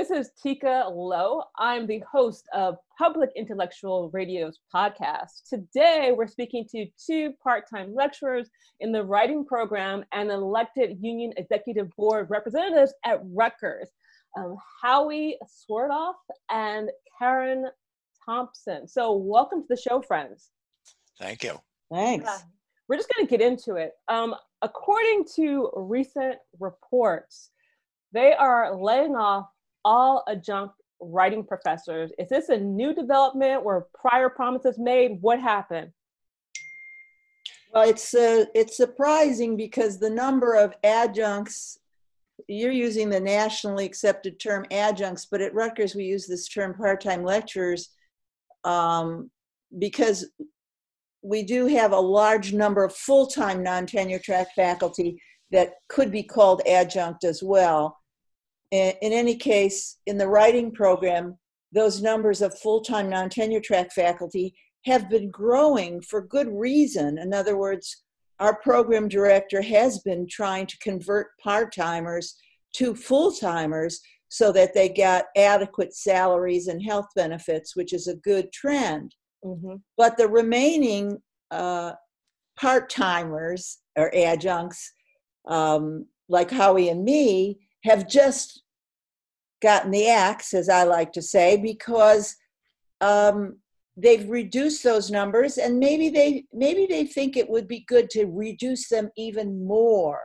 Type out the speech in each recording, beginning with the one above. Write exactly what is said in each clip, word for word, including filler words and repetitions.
This is Tika Lowe. I'm the host of Public Intellectual Radio's podcast. Today, we're speaking to two part-time lecturers in the writing program and elected union executive board representatives at Rutgers, um, Howie Swartoff and Karen Thompson. So welcome to the show, friends. Thank you. Thanks. Yeah. We're just going to get into it. Um, according to recent reports, they are laying off all adjunct writing professors. Is this a new development? Were prior promises made? What happened? Well, it's uh, it's surprising because the number of adjuncts, you're using the nationally accepted term adjuncts, but at Rutgers we use this term part-time lecturers um, because we do have a large number of full-time non-tenure track faculty that could be called adjunct as well. In any case, in the writing program, those numbers of full-time non-tenure track faculty have been growing for good reason. In other words, our program director has been trying to convert part-timers to full-timers so that they got adequate salaries and health benefits, which is a good trend. Mm-hmm. But the remaining uh, part-timers or adjuncts, um, like Howie and me, have just gotten the axe, as I like to say, because um, they've reduced those numbers, and maybe they maybe they think it would be good to reduce them even more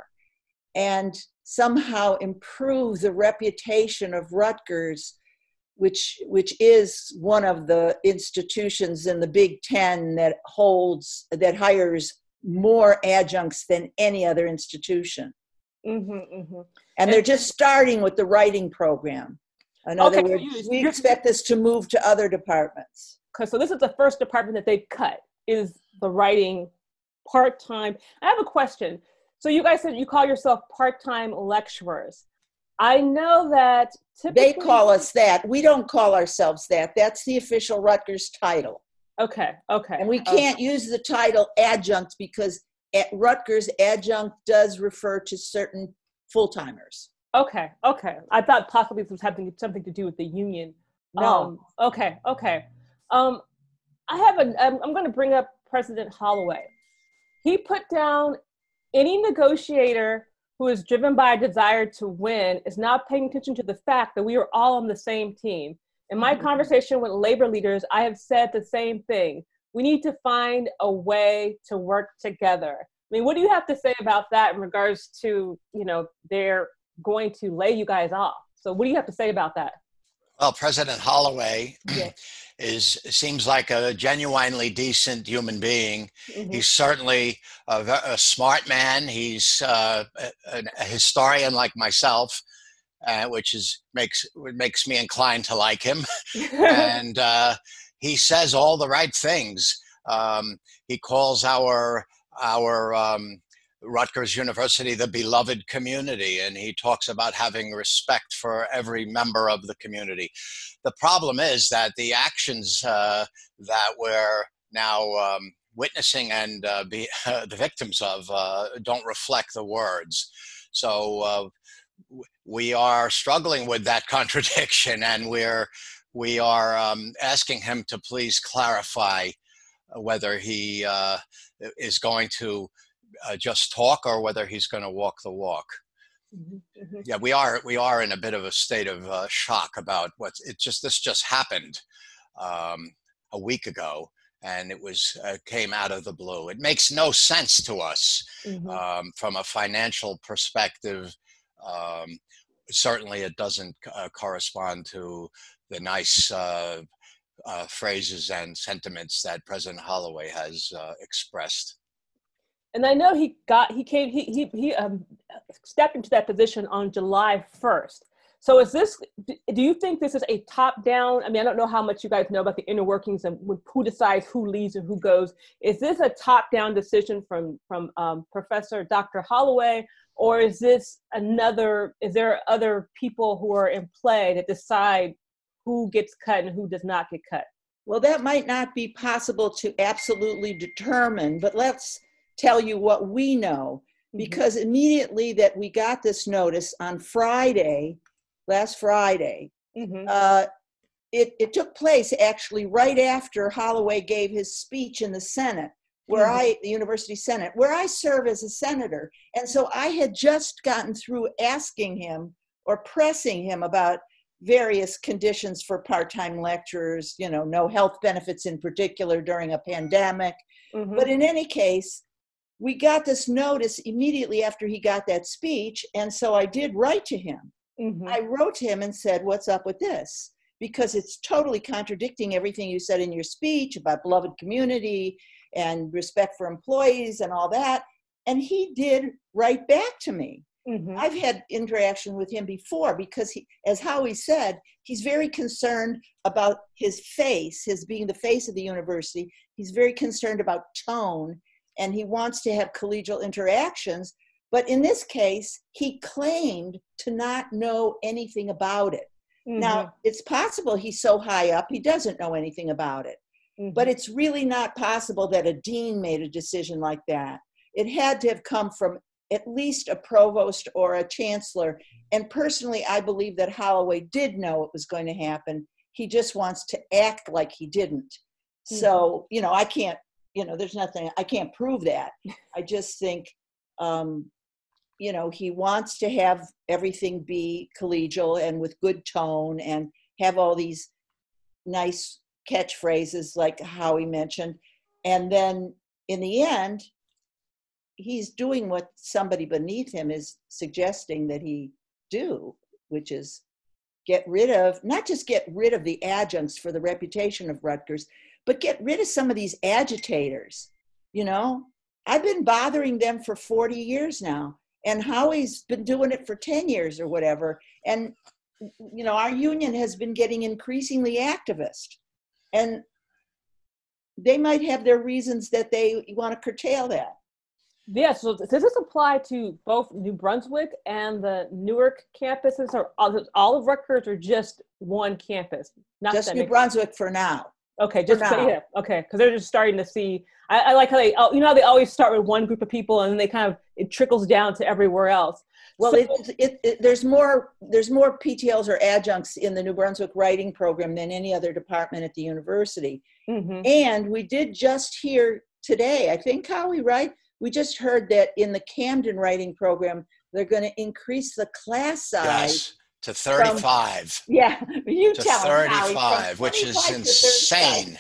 and somehow improve the reputation of Rutgers, which which is one of the institutions in the Big Ten that holds that hires more adjuncts than any other institution. Mm-hmm, mm-hmm. And they're just starting with the writing program. In other okay, words, so you, we expect this to move to other departments. Okay, so this is the first department that they've cut, is the writing part-time. I have a question. So you guys said you call yourself part-time lecturers. I know that typically— They call us that. We don't call ourselves that. That's the official Rutgers title. Okay, okay. And we can't okay. use the title adjunct because at Rutgers, adjunct does refer to certain full-timers. Okay, okay. I thought possibly this was having something to do with the union. No. Um, okay, okay. Um, I have a, I'm, I'm going to bring up President Holloway. He put down any negotiator who is driven by a desire to win is not paying attention to the fact that we are all on the same team. In my mm-hmm. conversation with labor leaders, I have said the same thing. We need to find a way to work together. I mean, what do you have to say about that in regards to, you know, they're going to lay you guys off? So what do you have to say about that? Well, President Holloway yeah. is seems like a genuinely decent human being. Mm-hmm. He's certainly a, a smart man. He's uh, a, a historian like myself, uh, which is makes makes me inclined to like him. and uh, he says all the right things. Um, he calls our our um, Rutgers University the beloved community, and he talks about having respect for every member of the community. The problem is that the actions uh, that we're now um, witnessing and uh, be uh, the victims of uh, don't reflect the words. So uh, we are struggling with that contradiction, and we're we are um, asking him to please clarify whether he uh, is going to Uh, just talk or whether he's going to walk the walk. Mm-hmm, mm-hmm. Yeah, we are we are in a bit of a state of uh, shock about what's it just this just happened um, a week ago, and it was uh, came out of the blue. It makes no sense to us mm-hmm. um, from a financial perspective. Um, certainly, it doesn't uh, correspond to the nice uh, uh, phrases and sentiments that President Holloway has uh, expressed. And I know he got, he came, he he he um, stepped into that position on July first. So is this, do you think this is a top down? I mean, I don't know how much you guys know about the inner workings and who decides who leaves and who goes. Is this a top down decision from, from um, Professor Doctor Holloway, or is this another, is there other people who are in play that decide who gets cut and who does not get cut? Well, that might not be possible to absolutely determine, but let's tell you what we know, because mm-hmm. immediately that we got this notice on Friday, last Friday, Mm-hmm. Uh, it, it took place actually right after Holloway gave his speech in the Senate, where mm-hmm. I, the University Senate, where I serve as a senator. And so I had just gotten through asking him or pressing him about various conditions for part-time lecturers, you know, no health benefits in particular during a pandemic. Mm-hmm. But in any case, we got this notice immediately after he got that speech. And so I did write to him. Mm-hmm. I wrote to him and said, what's up with this? Because it's totally contradicting everything you said in your speech about beloved community and respect for employees and all that. And he did write back to me. Mm-hmm. I've had interaction with him before because, he, as Howie said, he's very concerned about his face, his being the face of the university. He's very concerned about tone, and he wants to have collegial interactions. But in this case, he claimed to not know anything about it. Mm-hmm. Now, it's possible he's so high up, he doesn't know anything about it. Mm-hmm. But it's really not possible that a dean made a decision like that. It had to have come from at least a provost or a chancellor. And personally, I believe that Holloway did know it was going to happen. He just wants to act like he didn't. Mm-hmm. So, you know, I can't, you know, there's nothing, I can't prove that. I just think, um, you know, he wants to have everything be collegial and with good tone and have all these nice catchphrases like Howie mentioned. And then in the end, he's doing what somebody beneath him is suggesting that he do, which is get rid of, not just get rid of the adjuncts for the reputation of Rutgers, but get rid of some of these agitators. You know, I've been bothering them for forty years now, and Howie's been doing it for ten years or whatever. And, you know, our union has been getting increasingly activist, and they might have their reasons that they want to curtail that. Yeah, so does this apply to both New Brunswick and the Newark campuses, or all of Rutgers, or just one campus? Not just New Brunswick for now. Okay, just for now. Yeah, okay, because they're just starting to see. I, I like how they, you know, how they always start with one group of people and then they kind of it trickles down to everywhere else. Well, so, it, it, it, there's more there's more P T Ls or adjuncts in the New Brunswick writing program than any other department at the university. Mm-hmm. And we did just hear today, I think, Howie, right? We just heard that in the Camden writing program, they're going to increase the class size. Yes, to thirty-five. From, yeah, you to tell thirty-five, Howie, which is insane.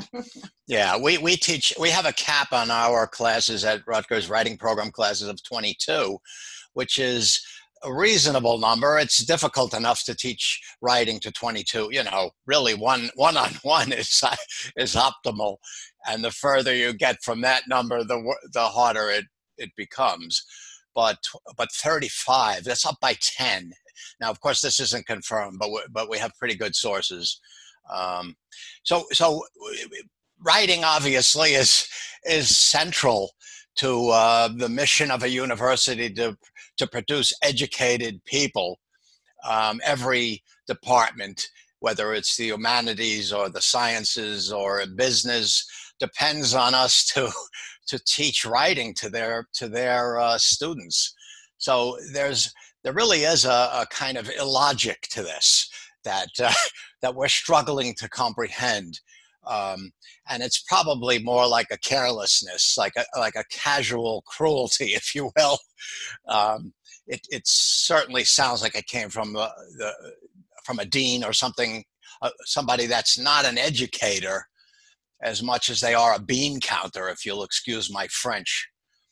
Yeah, we, we teach, we have a cap on our classes at Rutgers, writing program classes of twenty-two, which is a reasonable number. It's difficult enough to teach writing to twenty-two. You know, really one, one-on-one is, is optimal. And the further you get from that number, the the harder it, it becomes. But but thirty-five, that's up by ten. Now, of course, this isn't confirmed, but we, but we have pretty good sources. Um, so so writing obviously is is central to uh, the mission of a university to to produce educated people. Um, every department, whether it's the humanities or the sciences or business, depends on us to to teach writing to their to their uh, students. So there's there really is a, a kind of illogic to this that uh, that we're struggling to comprehend, um, and it's probably more like a carelessness, like a like a casual cruelty, if you will. Um, it it certainly sounds like it came from the, the from a dean or something, uh, somebody that's not an educator as much as they are a bean counter, if you'll excuse my French.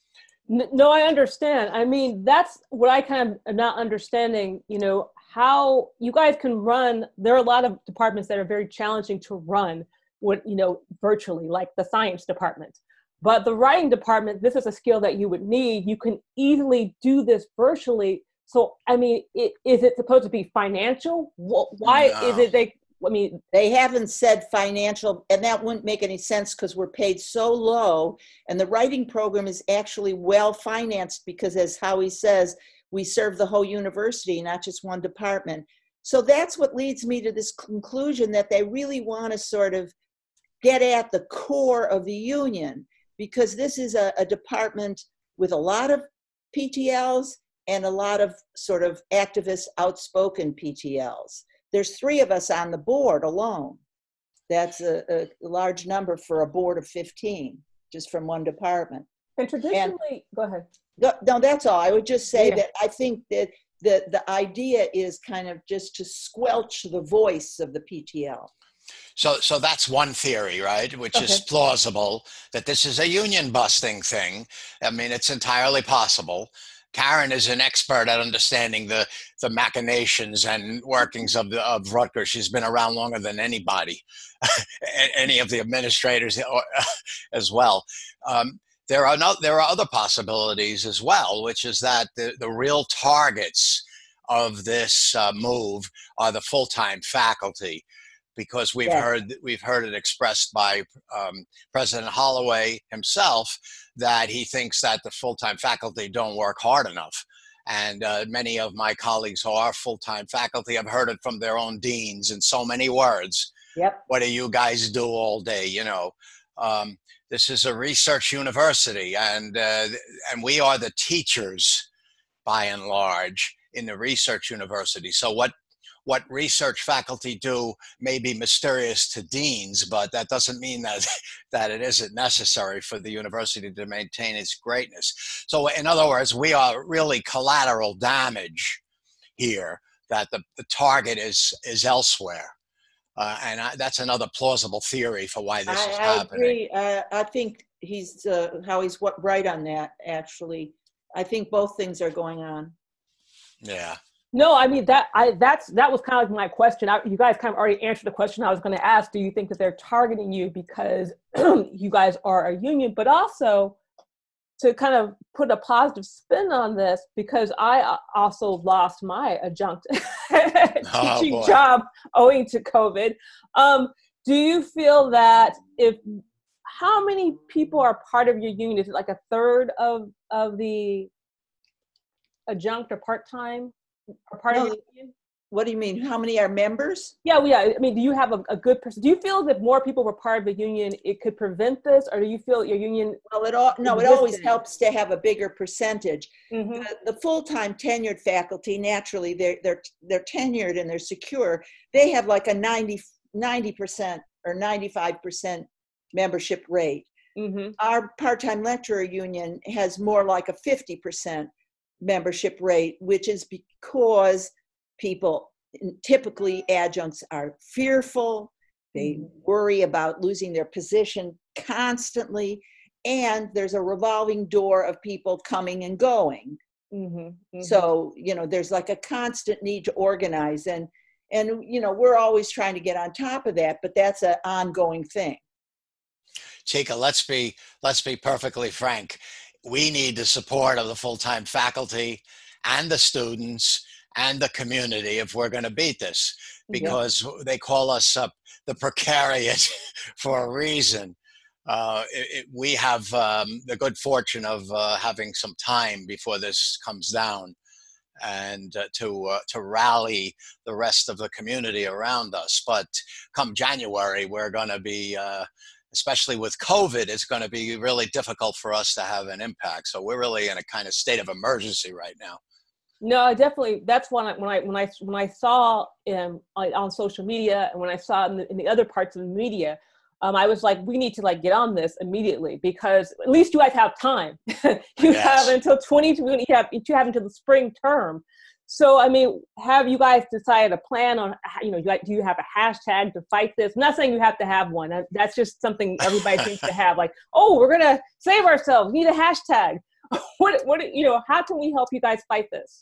No, I understand. I mean, that's what I kind of am not understanding, you know, how you guys can run. There are a lot of departments that are very challenging to run, with, you know, virtually, like the science department. But the writing department, this is a skill that you would need. You can easily do this virtually. So, I mean, it, is it supposed to be financial? Why no. is it they, I mean, they haven't said financial, and that wouldn't make any sense because we're paid so low. And the writing program is actually well financed because, as Howie says, we serve the whole university, not just one department. So that's what leads me to this conclusion that they really want to sort of get at the core of the union, because this is a, a department with a lot of P T Ls and a lot of sort of activist, outspoken P T Ls. there's three of us on the board alone. That's a, a large number for a board of fifteen, just from one department. And traditionally, and, go ahead. No, no, that's all. I would just say yeah. that I think that the, the idea is kind of just to squelch the voice of the P T L. So, so that's one theory, right? Which okay. is plausible, that this is a union busting thing. I mean, it's entirely possible. Karen is an expert at understanding the, the machinations and workings of, the, of Rutgers. She's been around longer than anybody, any of the administrators as well. Um, there are no, there are other possibilities as well, which is that the, the real targets of this uh, move are the full-time faculty, because we've yeah. heard we've heard it expressed by um, President Holloway himself that he thinks that the full-time faculty don't work hard enough. And uh, many of my colleagues who are full-time faculty have heard it from their own deans in so many words. Yep. What do you guys do all day? You know, um, this is a research university, and uh, and we are the teachers by and large in the research university. So what what research faculty do may be mysterious to deans, but that doesn't mean that, that it isn't necessary for the university to maintain its greatness. So in other words, we are really collateral damage here, that the, the target is, is elsewhere. Uh, and I, that's another plausible theory for why this I, is I happening. Agree. Uh, I think he's, uh, Howie's what, right on that, actually. I think both things are going on. Yeah. No, I mean, that I that's that was kind of like my question. I, you guys kind of already answered the question I was going to ask. Do you think that they're targeting you because you guys are a union? But also to kind of put a positive spin on this, because I also lost my adjunct oh, teaching boy. job owing to COVID. Um, do you feel that if, how many people are part of your union? Is it like a third of, of the adjunct or part-time? Or part no, of your union? What do you mean? How many are members? Yeah, well, yeah. I mean, do you have a, a good person? Do you feel that if more people were part of the union, it could prevent this, or do you feel your union? Well, it all no. It always helps to have a bigger percentage. Mm-hmm. The, the full-time tenured faculty, naturally, they're they're they're tenured and they're secure. They have like a ninety percent or ninety-five percent membership rate. Mm-hmm. Our part-time lecturer union has more like a fifty percent membership rate, which is because people, typically adjuncts, are fearful. They worry about losing their position constantly, and there's a revolving door of people coming and going. Mm-hmm. Mm-hmm. So, you know, there's like a constant need to organize, and and you know, we're always trying to get on top of that, but that's an ongoing thing. Chica, let's be let's be perfectly frank. We need the support of the full-time faculty and the students and the community if we're going to beat this, because yeah. they call us uh, the precariat for a reason. Uh, it, it, we have um, the good fortune of uh, having some time before this comes down, and uh, to uh, to rally the rest of the community around us. But come January, we're going to be uh, especially with COVID, it's going to be really difficult for us to have an impact. So we're really in a kind of state of emergency right now. No, definitely. That's when I when I when I when I saw um, on social media, and when I saw in the, in the other parts of the media, um, I was like, we need to like get on this immediately, because at least you guys have time. you yes. have until twenty. You have you have until the spring term. So, I mean, have you guys decided a plan on, you know, do you have a hashtag to fight this? I'm not saying you have to have one. That's just something everybody seems to have. Like, oh, we're going to save ourselves. We need a hashtag. What, what, you know, how can we help you guys fight this?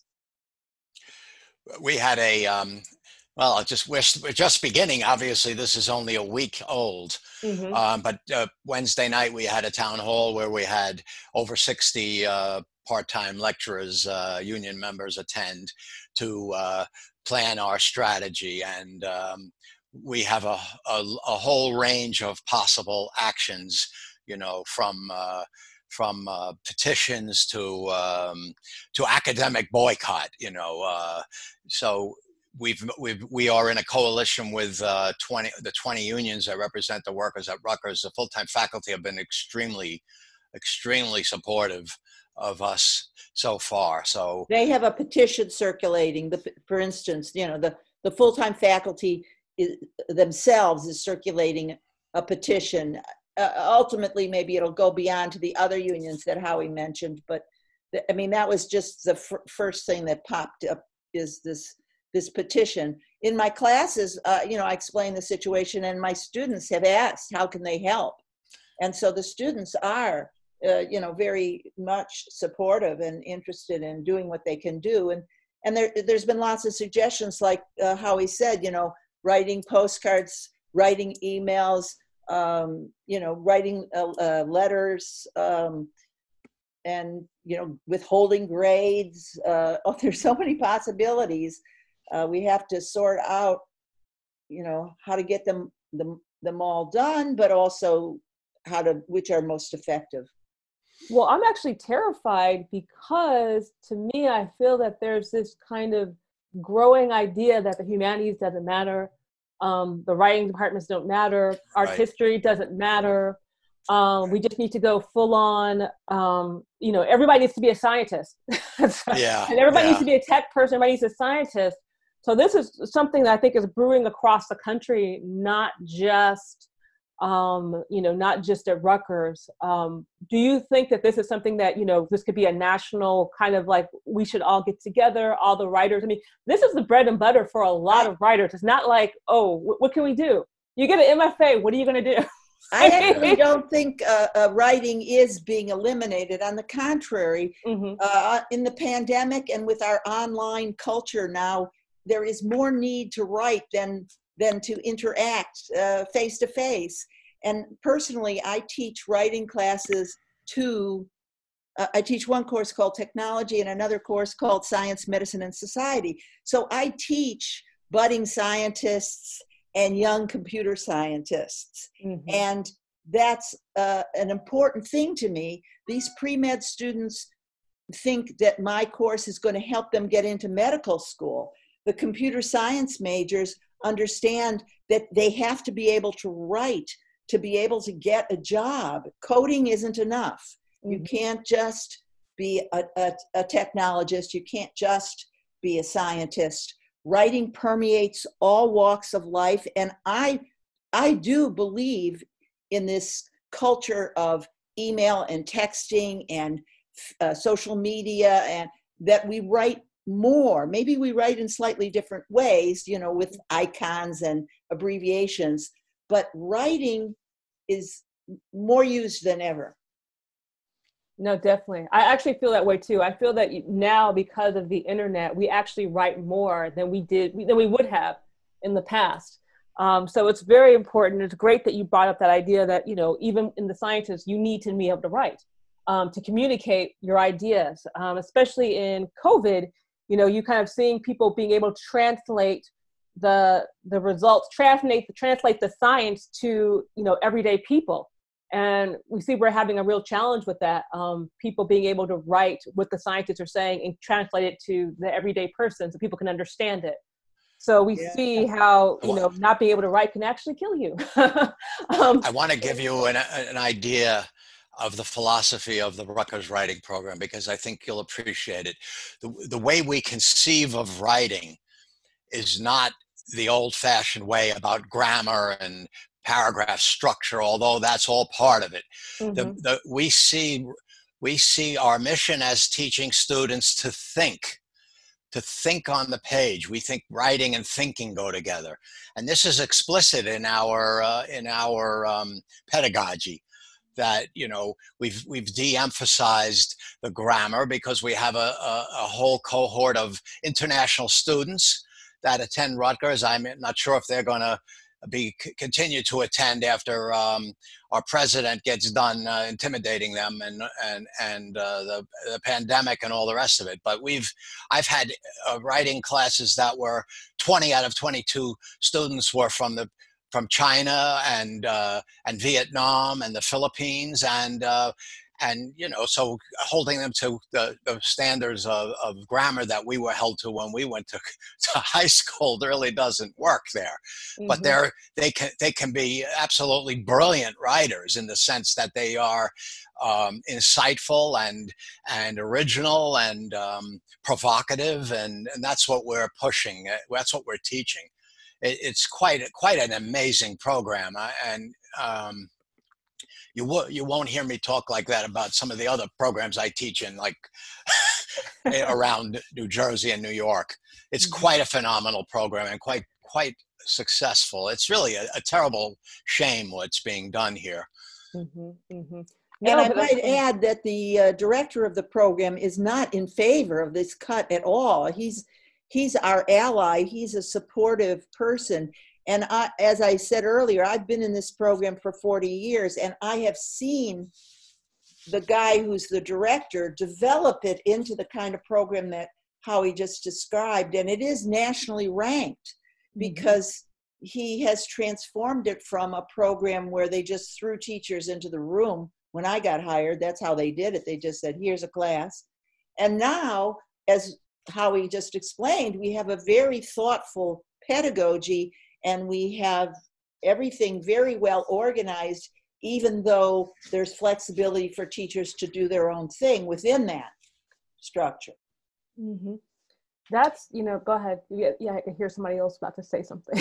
We had a, um, well, just we're, we're just beginning. Obviously, this is only a week old. Mm-hmm. Um, but uh, Wednesday night, we had a town hall where we had over sixty uh, part-time lecturers, uh, union members attend to uh, plan our strategy. And um, we have a, a, a whole range of possible actions, you know, from uh, from uh, petitions to um, to academic boycott, you know. Uh, so we've, we've, we are in a coalition with uh, twenty, the twenty unions that represent the workers at Rutgers. The full-time faculty have been extremely, extremely supportive of us so far. So they have a petition circulating. The, for instance, you know, the, the full-time faculty is, themselves is circulating a petition. Uh, ultimately, maybe it'll go beyond to the other unions that Howie mentioned, but the, I mean, that was just the f first thing that popped up, is this this petition. In my classes, uh, you know, I explain the situation, and my students have asked, how can they help? And so the students are, uh, you know, very much supportive and interested in doing what they can do. And and there, there's been lots of suggestions, like uh, Howie said, you know, writing postcards, writing emails, um, you know, writing uh, uh, letters, um, and, you know, withholding grades. Uh, oh, there's so many possibilities. Uh, we have to sort out, you know, how to get them, them, them all done, but also how to, which are most effective. Well, I'm actually terrified because, to me, I feel that there's this kind of growing idea that the humanities doesn't matter. Um, the writing departments don't matter. Art Right. history doesn't matter. Um, we just need to go full on, um, you know, everybody needs to be a scientist. Yeah. And everybody yeah. needs to be a tech person, everybody needs a scientist. So this is something that I think is brewing across the country, not just, um, you know, not just at Rutgers. Um, do you think that this is something that, you know, this could be a national kind of like, we should all get together, all the writers? I mean, this is the bread and butter for a lot of writers. It's not like, oh, wh what can we do? You get an M F A, what are you going to do? I actually don't think uh, uh, writing is being eliminated. On the contrary, mm-hmm. uh, in the pandemic and with our online culture now, there is more need to write than, than to interact uh, face to face. And personally, I teach writing classes to, uh, I teach one course called Technology and another course called Science, Medicine, and Society. So I teach budding scientists and young computer scientists. Mm-hmm. And that's uh, an important thing to me. These pre-med students think that my course is going to help them get into medical school. The computer science majors understand that they have to be able to write to be able to get a job. Coding isn't enough. Mm-hmm. You can't just be a, a, a technologist. You can't just be a scientist. Writing permeates all walks of life. And I, I do believe in this culture of email and texting and uh, social media, and that we write more. Maybe we write in slightly different ways, you know, with icons and abbreviations, but writing is more used than ever. No, definitely. I actually feel that way too. I feel that now, because of the internet, we actually write more than we did, than we would have in the past. Um, so it's very important. It's great that you brought up that idea that, you know, even in the sciences, you need to be able to write, um, to communicate your ideas, um, especially in COVID. You know, you kind of seeing people being able to translate the the results, translate translate the science to, you know, everyday people. And we see we're having a real challenge with that. Um, people being able to write what the scientists are saying and translate it to the everyday person so people can understand it. So we yeah. see how, you know, not being able to write can actually kill you. um, I want to give you an, an idea of the philosophy of the Rutgers writing program, because I think you'll appreciate it. The, the way we conceive of writing is not the old-fashioned way about grammar and paragraph structure, although that's all part of it. Mm-hmm. the, the, we see we see our mission as teaching students to think, to think on the page. We think writing and thinking go together, and this is explicit in our uh, in our um, pedagogy. That, you know, we've we've de-emphasized the grammar because we have a, a, a whole cohort of international students that attend Rutgers. I'm not sure if they're going to be continue to attend after um, our president gets done uh, intimidating them and and and uh, the, the pandemic and all the rest of it. But we've I've had uh, writing classes that were twenty out of twenty-two students were from the from China and uh, and Vietnam and the Philippines, and uh, and you know, so holding them to the, the standards of, of grammar that we were held to when we went to, to high school really doesn't work there. Mm-hmm. But they're they can they can be absolutely brilliant writers in the sense that they are um, insightful and and original and um, provocative, and, and that's what we're pushing. That's what we're teaching. It, it's quite quite an amazing program, and. Um, You, w- you won't hear me talk like that about some of the other programs I teach in, like around New Jersey and New York. It's mm-hmm. quite a phenomenal program and quite quite successful. It's really a, a terrible shame what's being done here. Mm-hmm. Mm-hmm. And no, I might add that the uh, director of the program is not in favor of this cut at all. He's he's our ally. He's a supportive person. And I, as I said earlier, I've been in this program for forty years, and I have seen the guy who's the director develop it into the kind of program that Howie just described. And it is nationally ranked because mm-hmm. he has transformed it from a program where they just threw teachers into the room. When I got hired, that's how they did it. They just said, here's a class. And now, as Howie just explained, we have a very thoughtful pedagogy. And we have everything very well organized, even though there's flexibility for teachers to do their own thing within that structure. Mm-hmm. That's, you know, go ahead. Yeah, yeah, I can hear somebody else about to say something.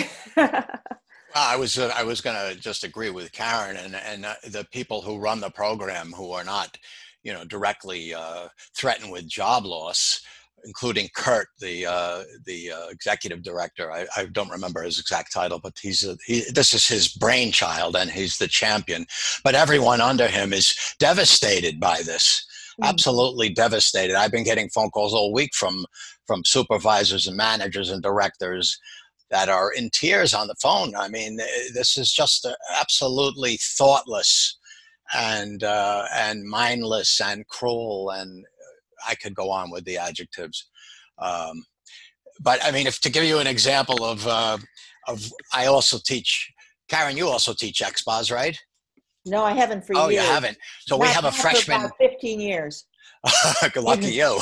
Well, I was uh, I was going to just agree with Karen, and and uh, the people who run the program who are not, you know, directly uh, threatened with job loss, including Kurt, the uh, the uh, executive director. I, I don't remember his exact title, but he's a, he. This is his brainchild, and he's the champion. But everyone under him is devastated by this. Mm-hmm. Absolutely devastated. I've been getting phone calls all week from from supervisors and managers and directors that are in tears on the phone. I mean, this is just absolutely thoughtless and uh, and mindless and cruel, and I could go on with the adjectives. Um, but I mean, if to give you an example of, uh, of I also teach, Karen, you also teach X B A S, right? No, I haven't for oh, years. Oh, you haven't. So not, we have a freshman. For about fifteen years. Lucky you.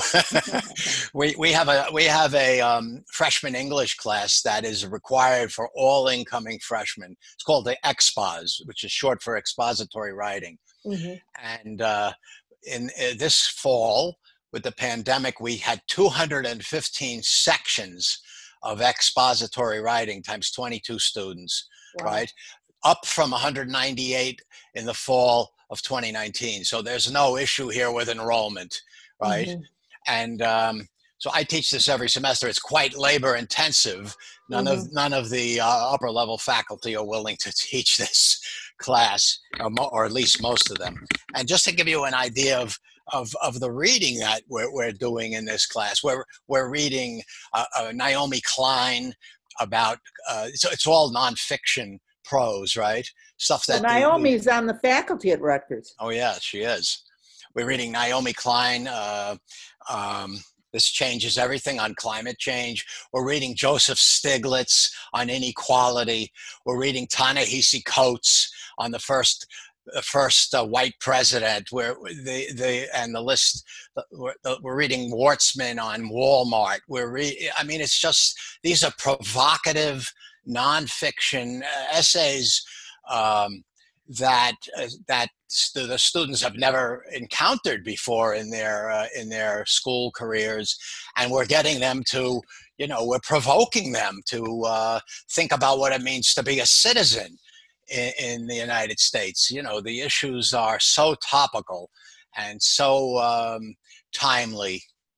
we we have a we have a um, freshman English class that is required for all incoming freshmen. It's called the X B A S, which is short for expository writing. Mm-hmm. And uh, in uh, this fall, with the pandemic, we had two hundred fifteen sections of expository writing times twenty-two students, wow. right? Up from one hundred ninety-eight in the fall of twenty nineteen. So there's no issue here with enrollment, right? Mm-hmm. And um, so I teach this every semester. It's quite labor intensive. None mm-hmm. of none of the uh, upper level faculty are willing to teach this class, or, mo- or at least most of them. And just to give you an idea of Of, of the reading that we're, we're doing in this class. We're, we're reading uh, uh, Naomi Klein about, uh, so it's all nonfiction prose, right? Stuff that- well, Naomi's the, on the faculty at Rutgers. Oh yeah, she is. We're reading Naomi Klein, uh, um, This Changes Everything on climate change. We're reading Joseph Stiglitz on inequality. We're reading Ta-Nehisi Coates on the first the first uh, white president, where the the and the list we're, we're reading Wartzman on Walmart. We're re- I mean, it's just, these are provocative nonfiction uh, essays um, that uh, that st- the students have never encountered before in their uh, in their school careers, and we're getting them to, you know, we're provoking them to uh, think about what it means to be a citizen In, in the United States. You know, the issues are so topical and so um, timely.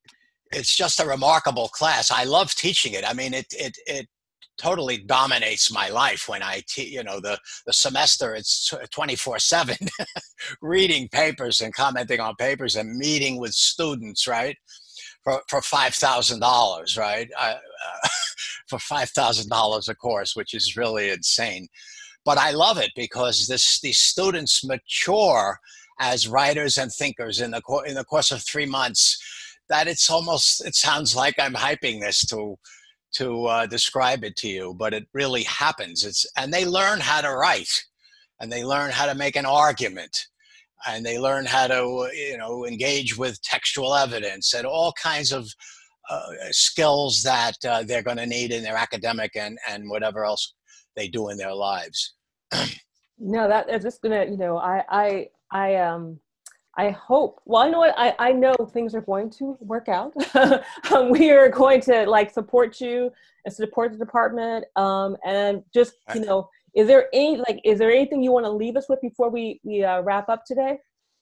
It's just a remarkable class. I love teaching it. I mean, it it it totally dominates my life when I teach. You know, the the semester, it's twenty-four seven reading papers and commenting on papers and meeting with students, right? For for five thousand dollars, right? Uh, for five thousand dollars a course, which is really insane. But I love it because this, these students mature as writers and thinkers in the in the course of three months. That it's almost, it sounds like I'm hyping this to to uh, describe it to you, but it really happens. It's and they learn how to write, and they learn how to make an argument, and they learn how to, you know, engage with textual evidence and all kinds of uh, skills that uh, they're going to need in their academic and, and whatever else they do in their lives. No, that is just gonna, you know, I, I, I, um, I hope, well, I know what, I, I know things are going to work out. um, we are going to like support you and support the department. Um, and just, you know, is there any, like, is there anything you want to leave us with before we, we uh, wrap up today?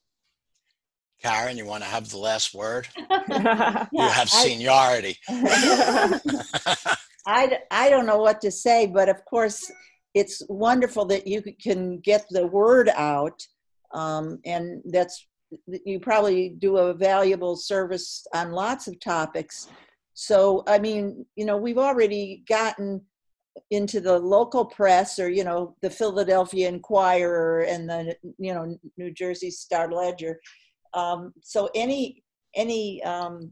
Karen, you want to have the last word? Yeah, You have seniority. I, I, I don't know what to say, but of course, it's wonderful that you can get the word out. Um, and that's, you probably do a valuable service on lots of topics. So, I mean, you know, we've already gotten into the local press, or, you know, the Philadelphia Inquirer and the, you know, New Jersey Star Ledger. Um, so any, any um,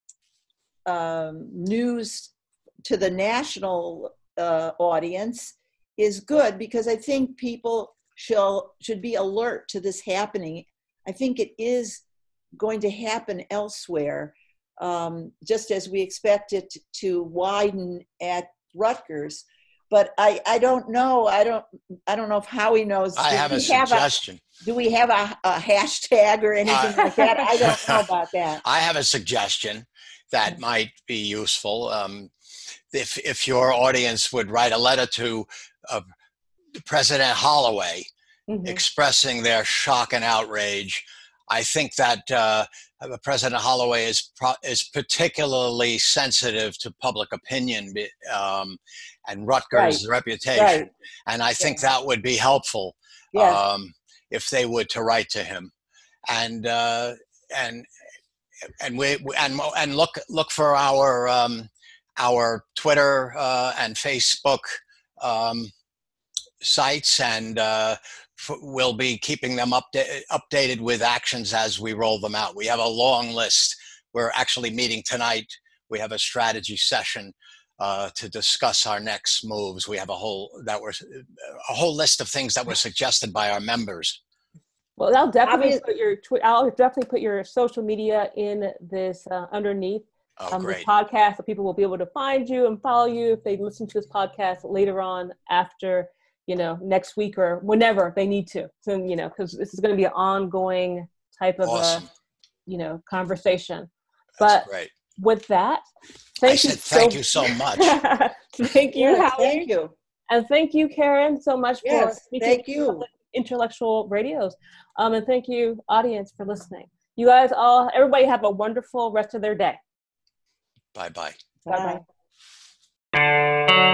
um, news to the national uh, audience is good, because I think people should, should be alert to this happening. I think it is going to happen elsewhere, um, just as we expect it to widen at Rutgers. But I, I don't know. I don't I don't know if Howie knows. I Do have a we suggestion. A, do we have a, a hashtag or anything Uh, like that? I don't know about that. I have a suggestion that might be useful. Um, if if your audience would write a letter to uh, President Holloway, mm-hmm. expressing their shock and outrage, I think that uh, President Holloway is pro- is particularly sensitive to public opinion um, and Rutgers' right. reputation, right. and I think yeah. that would be helpful yeah. um, if they would to write to him, and uh, and and we and and look look for our um, our Twitter uh, and Facebook um, sites, and uh, f- we'll be keeping them upda- updated with actions as we roll them out. We have a long list. We're actually meeting tonight. We have a strategy session uh, to discuss our next moves. We have a whole that were a whole list of things that were suggested by our members. Well, I'll definitely I mean, put your tw- I'll definitely put your social media in this uh, underneath oh, um, great. this podcast, so people will be able to find you and follow you if they listen to this podcast later on after, you know, next week or whenever they need to. So, you know, because this is going to be an ongoing type of awesome. a, you know, conversation. That's but great. With that, thank I you. Said, so, thank you so much. Thank you, yeah, Howie. Thank you. And thank you, Karen, so much yes, for speaking thank to you. Intellectual Radios. Um, and thank you, audience, for listening. You guys all, everybody have a wonderful rest of their day. Bye-bye. Bye. Bye-bye.